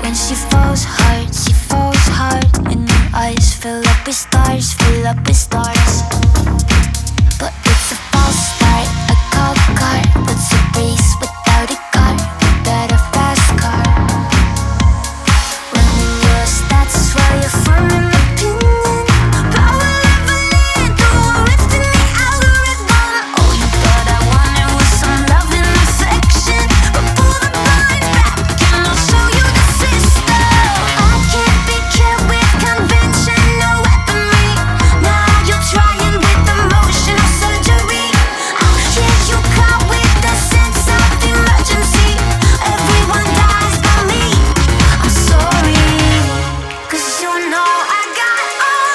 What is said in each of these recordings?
when she falls hard, and her eyes fill up with stars, fill up with stars. But it's a false start, a cold car puts a race without a car, without a fast car. Running your stats while you're forming opinion. Power leveling through a rift in the algorithm. All you thought I wanted was some love and affection, but pull the blinds back and I'll show you the system. I can't be killed with convention, no weaponry. Now you're trying with emotional surgery. I'll hear you caught with the sense of emergency. Everyone dies but me. I'm sorry, 'cause you know I got all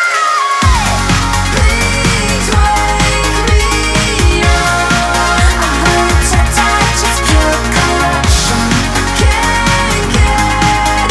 night. Please wake me up. I'm willing to touch, it's pure corruption. Can't get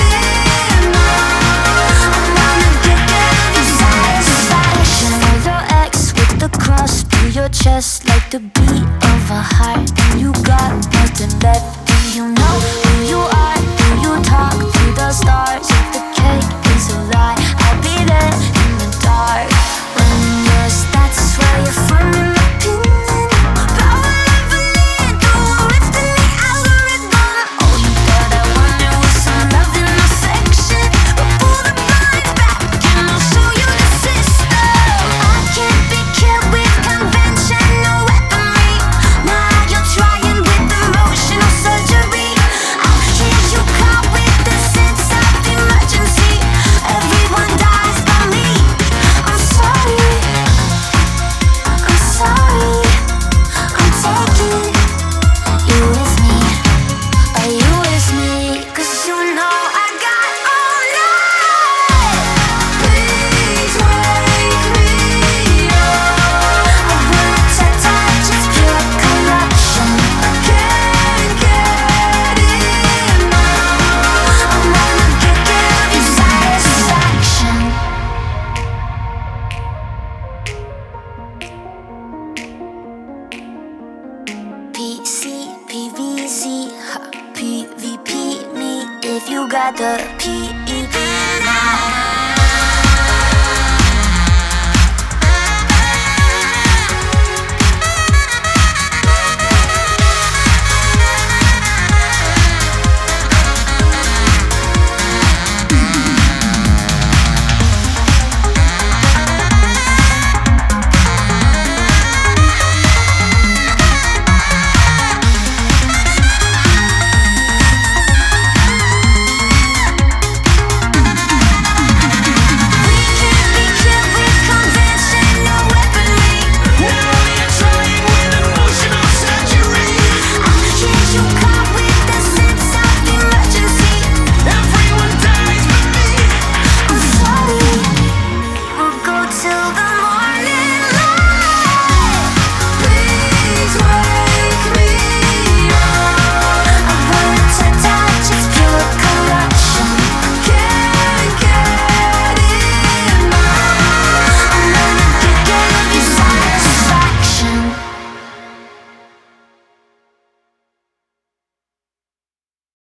enough. I wanna give you satisfaction. Follow X with the cross through your chest like the beat of a heart. And you got nothing left. Do you know who you are? Do you talk to the stars? If the cake is a lie, I'll be there in the dark. Running your stats while you're forming opinion. Power leveling through a rift in the algorithm. All you thought I wanted was some love and affection, but pull the blinds back and I'll show you the system. I can't be killed with convention, no weaponry. Now you're trying with emotional surgery. I'll hear you caught with the sense of emergency. Everyone dies but me. I'm sorry, I'm sorry. I'm taking you with me. Are you with me? 'Cause you know I got all night. Please wake me up. I'm willing to touch, it's pure corruption. Can't get enough. I wanna give you satisfaction. PC, PVC, PVP me if you got the PEP now.